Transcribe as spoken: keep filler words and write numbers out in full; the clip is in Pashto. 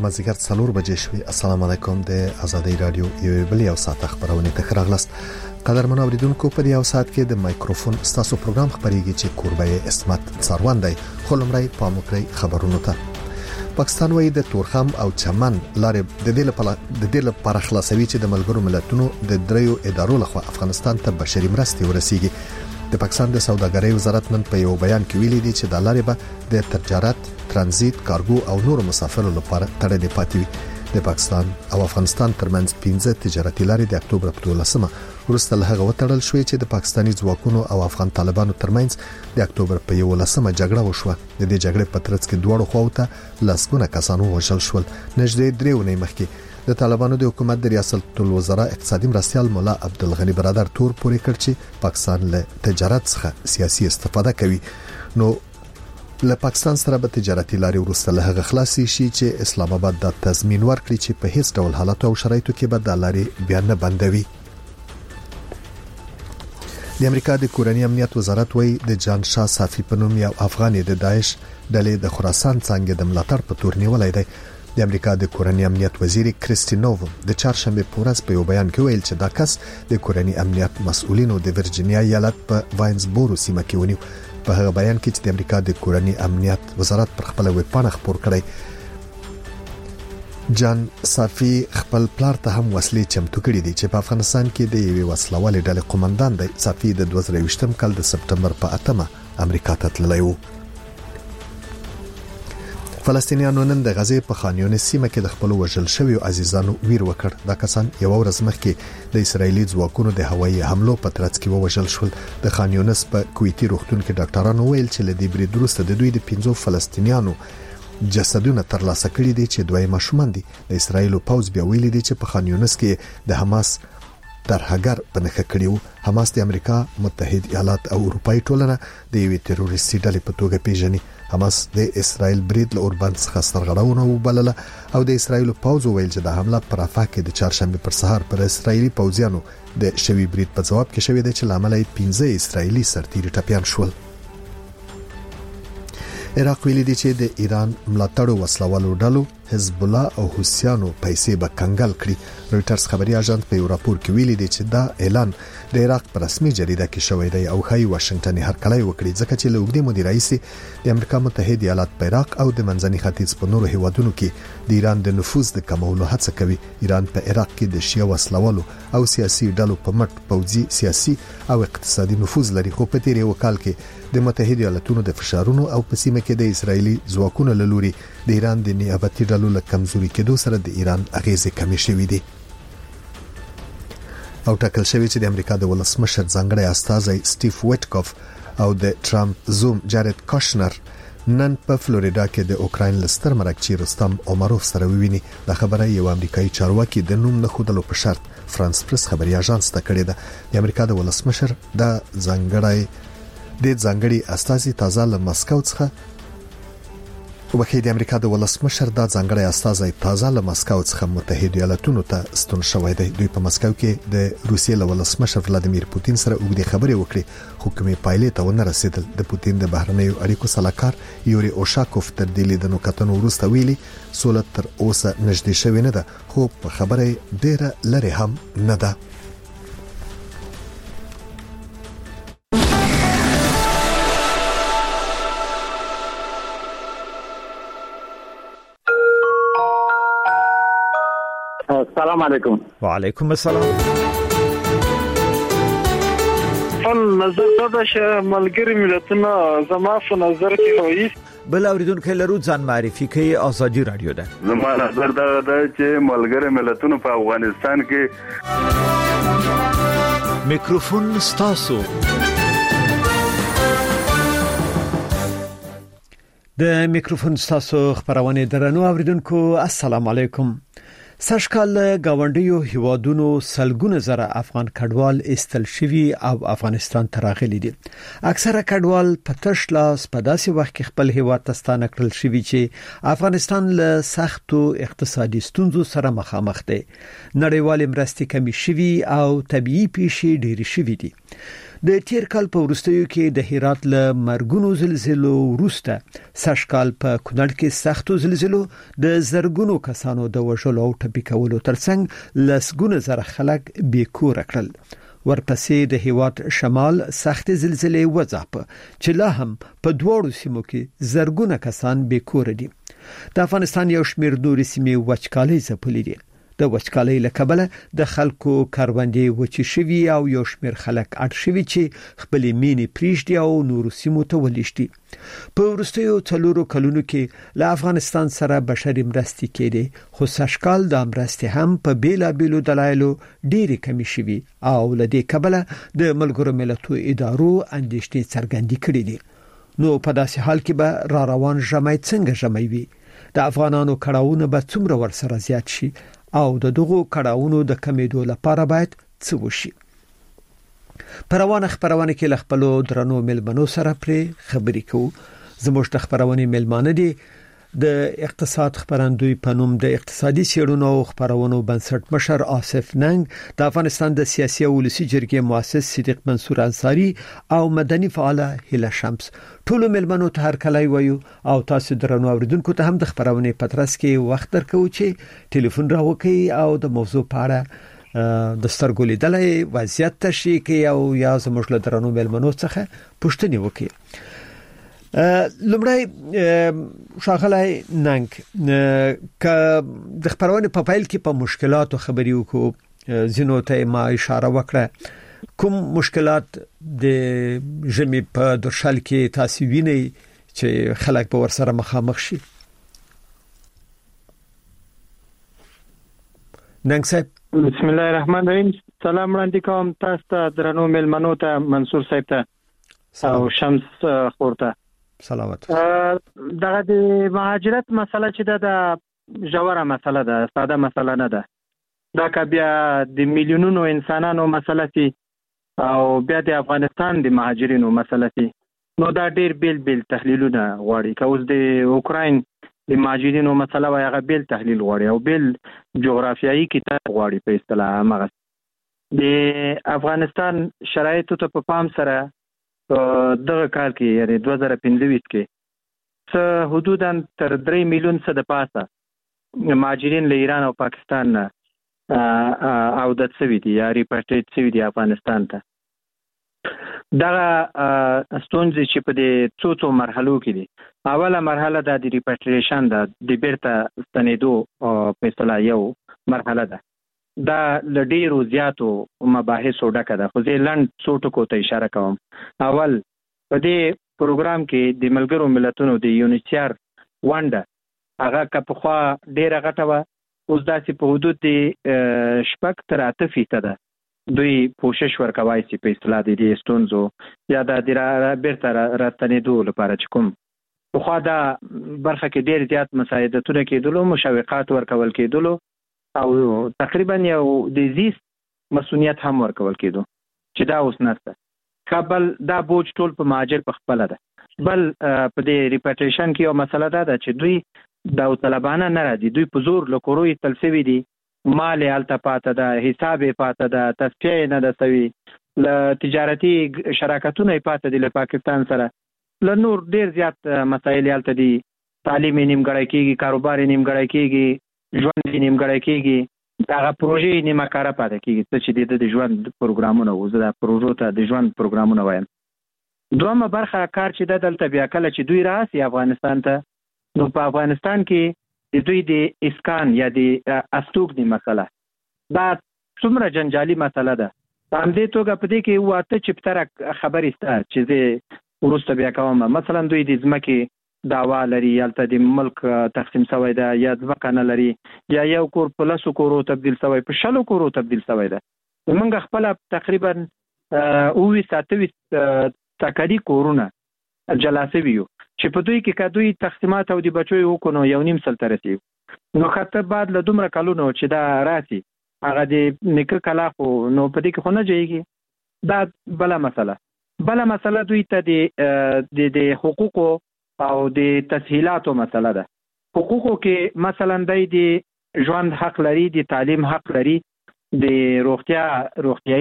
مازیګر څلور بجې شوې. السلام علیکم. د آزادۍ رادیو یو بل یو ساعت خبرونه ته خراغلاست. قدرمن اوریدونکو په یو ساعت کې د مایکروفون ستاسو پروګرام خبريږي چې کوربه اسمت څاروان دی. خلمړی پاموکړی خبرونه ته. پاکستان وایي د تورخم او چمن لارې د دې لپاره د دې لپاره خلاصوي چې د ملګرو ملتونو د دریو ادارو لخوا افغانستان ته بشري مرستې ورسیږي. د پاکستان د سوداګرۍ وزارت نن په یو بیان کې ویلي دی چې د لارې به د تجارت، ترانزیت، کارګو او نورو مسافرو لپاره تړلې پاتې وي. د پاکستان او افغانستان ترمنځ پنځه تجارتي لارې د اکتوبر په دولسمه وروسته له هغه وتړل شوې چې د پاکستاني ځواکونو او افغان طالبانو ترمنځ د اکتوبر په یولسمه جګړه وشوه. د دې جګړې په ترڅ کې دوه خواو ته لسګونه کسان وژل شول. نږدې درې ونې مخکې د طالبانو د حکومت د ریاست الوزرا اقتصادي مرستيال مولا عبدالغنی برادر تور پورې کړ چې پاکستان له تجارت څخه سیاسي استفاده کوي. نو له پاکستان سره به تجارتي لارې ورسته له هغه خلاصي شي چې اسلام آباد د تضمین ورکړي چې په هیڅ ډول حالات او شرایطو کې به د لارې بیان نه بندوي. د امریکا د کورنی امنیت وزارت وایي د جان شاه صافي په نوم یو افغاني د داعش ډلې د خراسان څنګه د ملاتړ په تور نیولای دی. د امریکا د کورنی امنیت وزیر کریستینوو د چهارشنبه په ورځ په یو بیان کې ویل چې دا کس د کورنی امنیت مسؤلینو د ورجینیا ایالت په واینزبورو سیمه کې ونیو. په هغه بیان کې چې د امریکا د کورنی امنیت وزارت پر خپل ویب پاڼه خبر کړی، جان صافي خپل پلار ته هم وسلې چمتو کړې دي چې په افغانستان کې د یوې وسلوالې ډلې قومندان دی. صافي د دوه زره یوولسم کال د سپټمبر په اتمه امریکا ته تللی و. فلسطینیانو نن د غزې په خان یونس سیمه کې د خپل وژل شویو عزیزانو ویر وکړ. دا کسان یو ورځ مخکې د اسرایلی ځواکونو د هوایي حملو په ترڅ کې وژل شول. د خان یونس په کویتي روغتون کې ډاکټرانو ویل چې لدی برید وروسته د دوی د پنځو فلسطینیانو جسدونه ترلاسه کړي دي چې دوی ماشومان دي. د اسرایل پوځ بیا ویلي دي چې په خان یونس کې د حماس ترهګر په نخښه کړي وو. حماس د امریکا متحده ایالات او اروپאי ټولنه د یوې تروریستي ډلې په توګه پیژني. حماس د اسرایل برید له اوربند څخه سرغړونه وبلله او د اسرایل پوځ ویل چې د حمله پر افاق کې د چهارشنبه پر سهار پر اسرایلی پوځیانو د شوی برید په جواب کې شوی دی چې لامل یې پنځه اسرایلی سرتیري ټپيان شول. عراق ویلي دی چې د ایران ملاتړو وسلوالو ډلو حزب الله او حوثیانو پیسې به کنګل کړي. رويټرز خبري اژانس په یو راپور کې ویلي دی چې دا اعلان د عراق په رسمي جریده کې شوی دی او هاي واشنگټن هرکلی وکړي ځکه چې له وګړي مدیر رئیس د امریکا متحده ایالات په عراق او د منځني ختیځ په نورو هیوادونو کې د ایران د نفوذ د کمولو هڅه کوي. ایران په عراق کې د شیعه وسلوالو او سیاسي ډلو په مټ پوځي، سیاسي او اقتصادي نفوذ لري، خو په تیر یو کال کې د متحده ایالاتونو د فشارونو او په سیمه کې د اسرایلی ځواکونو له لوري د ایران د نیابتي ډلو له کمزوري کېدو سره د ایران اغیزې کمې شوې دي. او ټاکل شوی چې د امریکا د ولسمشر ځانګړی استازی سټیف ویټکوف او د ټرامپ زوم جارد کاشنر نن په فلوریدا کې د اوکراین لستر مرکچی رستم عمروف سره وویني. د خبره یو امریکایي چارواکي د نوم نه خودلو په شرط فرانس پریس خبري اژانس ته کړی ده. د امریکا د ولسمشر د ځانګړی د ځانګړي استازي تازه له مسکو څخه وکړي. د امریکا د ولسمشر د ځانګړي استازي تازه له مسکو څخه متحده ایالاتونو ته ستون شوی دی. دوی په مسکو کې د روسیې له ولسمشر ولادیمیر پوتین سره اوږدې خبرې وکړي خو کومې پایلې ته ونه رسیدل. د پوتین د بهرنیو اړیکو سلاکار یوري اوشاکوف تر دې لیدنو کتنو وروسته ویلي سوله تر اوسه نږدې شوې نه ده خو په خبره ډیره لري هم نه ده. السلام علیکم. وعلیکم السلام. فن نظر دا چې ملګری ملتونه زما په نظر کې وایي بل اوریدونکو لرو ځان معرفي کوي. آزادي رادیو ده. زما نظر دا ده چې ملګری ملتونه په افغانستان کې میکروفون ستاسو. د میکروفون ستاسو خبرونه درنو اوریدونکو السلام علیکم. سږکال گاونډیو هیوادونو سلګونه زره افغان کډوال استل شوي او افغانستان ته راغلي دي. اکثره کډوال په تش لاس په داسې وخت کې خپل هیواد ته ستانه کړل شوي چې افغانستان له سختو اقتصادي ستونزو سره مخامخ دی. نړیوال مرستې کمې شوي او طبيعي پیښې ډېرې شوي دي. د تیر کال په ورستیو کې د هرات له مرګونو زلزلو وروسته سږکال په کونړ کې سختو زلزلو د زرګونو کسانو د وژلو او ټپي کولو ترڅنګ لسګونه زره خلک بیکور کړل. ورپسې د هیواد شمال سخت زلزلې وځاپ چې لا هم په دواړو سیمو کې زرګونه کسان بیکور دي. د افغانستان یو شمېر نورې سیمې وچکالۍ ځپلې دي. د وچکالۍ له کبله د خلکو کاروندې وچی شوي او یو شمېر خلک اړ شوي چې خپل مینې پریږدي او نورو سیمو ته ولېږدي. په وروستیو څلورو کلونو کې له افغانستان سره بشري مرستې کېدې، خو سږکال د مرستې هم په بیلابیلو دلایلو ډېرې کمې شوي او له دې کبله د ملګرو ملتونو ادارو اندېښنې څرګندې کړې دي. نو په داسې حال کې به را روان ژمی څنګه ژمی وي؟ د افغانانو کړاوونه به څومره ورسره زیات شي او د دغو کړاوونو د کمیدو لپاره باید څه وشي؟ په روانه خبرونه کې له خپلو درنو ملمنو سره پرې خبرې کوو. زموږ د خبرونې ملمانه دي د اقتصاد خبرندوی په نوم د اقتصادي څېړنو او خبرونو بنسټ مشر آصف ننګ، د افغانستان د سیاسي او ولسي جرګې مؤسس صدیق منصور انصاری او مدني فعاله هیله شمس. ټول ملمنو ته هر کله وایو او تاسو درنو اوریدونکو ته هم د خبرونې پترس کې وخت درکو چې ټلیفون راوکړئ او د موضوع په اړه د سترګو لیدلې وضعیت تشریح کوي او یا زموږ له درنو ملمنو څخه پوښتنې وکړي. لمړی شاغلای ننګ ک د خبرونه په فایل کې په مشکلاتو خبرې وکړو، زینو ته ما اشاره وکړه. کوم مشکلات د ژمي په درشل کې تاسو وینئ چې خلک په ورسره مخامخ شي؟ ننګ صاحب. بسم الله الرحمن الرحیم. سلام وړاندې کوم تاسو ته درنو ملمنو ته، منصور صاحب ته او شمس خورته. سلامت. دغه د مهاجرت مسله چې د جوړه مسله ده، ساده مسله نه ده. دا که بیا د میلیونونو انسانانو مسله سي او بیا د افغانستان د مهاجرینو مسله سي، نو دا ډیر بیل بیل تحلیلونه غواړي. که اوس د اوکراین د مهاجرینو مسله وای، هغه بیل تحلیل غواړي او بیل جغرافیایي کتاب غواړي په اصطلاح. هغه د افغانستان شرایطو ته په پام سره دغه کال کې یعنی دوه زره پنځه کې څه حدوداً تر درې میلیون څه د پاسه مهاجرین له ایران او پاکستان نه عودت شوي دي یا ریپاټریټ شوي دي افغانستان ته. دغه ستونزې چې په دې څو څو مرحلو کې دي، اوله مرحله د ریپاټریشن ده، د بیرته ستنېدو په اصطلاح یو مرحله ده. دا ل ډیرو زیاتو مباحثو ډکه ده، خو زه لنډ څو ټکو ته اشاره کوم. اول په دې پروګرام کې د ملګرو ملتونو د یونیسیار ونډه هغه که پخوا ډیره غټه وه، اوس داسې په حدود د شپږ تر اته فیصده دوی کوشش ورکوای شي په اصطلاح د دې ستونزو یا د بیرته راستنېدو لپاره چې کوم پخوا دا برخه کې ډیر زیات مساعدتونه کېدلو، مشوقات ورکول کېدلو او تقریبا یو د زیست مسؤلیت هم ورکول کېدو چې دا اوس نشته. کابل دا بوج ټول په مهاجر په خپل ده. بل په دې ریپاټریشن کې یو مسله ده چې دوی د طلبانه نه راځي، دوی په زور له کوروي تلسوي دي، مال یې هلته پاته ده، حساب یې پاته ده، تصفیه یې نه ده سوي، له تجارتي شراکتونه یې پاته دي له پاکستان سره، له نور ډیر زیات مسایل یې هلته دي. تعلیم یې نیمګړی کېږي، کاروبار یې نیمګړی کېږي، ژوند یې نیمګړی کېږي، دغه پروژې یې نیمه کاره پاتې کېږي. څه چې د ژوند پروګرامونه وو، زه دا پروژو ته د ژوند پروګرامونه وایم. دویمه برخه کار چې ده دلته بیا کله چې دوی راسي افغانستان ته، نو په افغانستان کې د دوی د اسکان یا د استوګنې مسله دا څومره جنجالي مسله ده. په همدې توګه په دې کې اووه اته چپتره خبرې شته چې زه وروسته بیا کوم. مثلا دوی د ځمکې دعوا لري، هلته د ملک تقسیم شوی ده، یا ځمکه نه لري، یا یو کور په لسو کورو تبدیل شوی، په شلو کورو تبدیل شوی ده. موږ خپله تقریبا اوویس اتهویس تکري کورونه جلا شوي یو چې په دوی کې که دوی تقسیمات او د بچو یې وکړو نو یو نیم سل ته رسېږو. نو خاطر بعد له دومره کلونو چې دا راسي هغه د نیکه کلا خو نو په دې کې خو نه جایږي. دا بله مسله بله مسله دوی ته د د حقوقو او د تسهیلاتو مسله ده. حقوقو کې مثلا د ژوند حق لري، د تعلیم حق لري، د روغتیا روغتیايي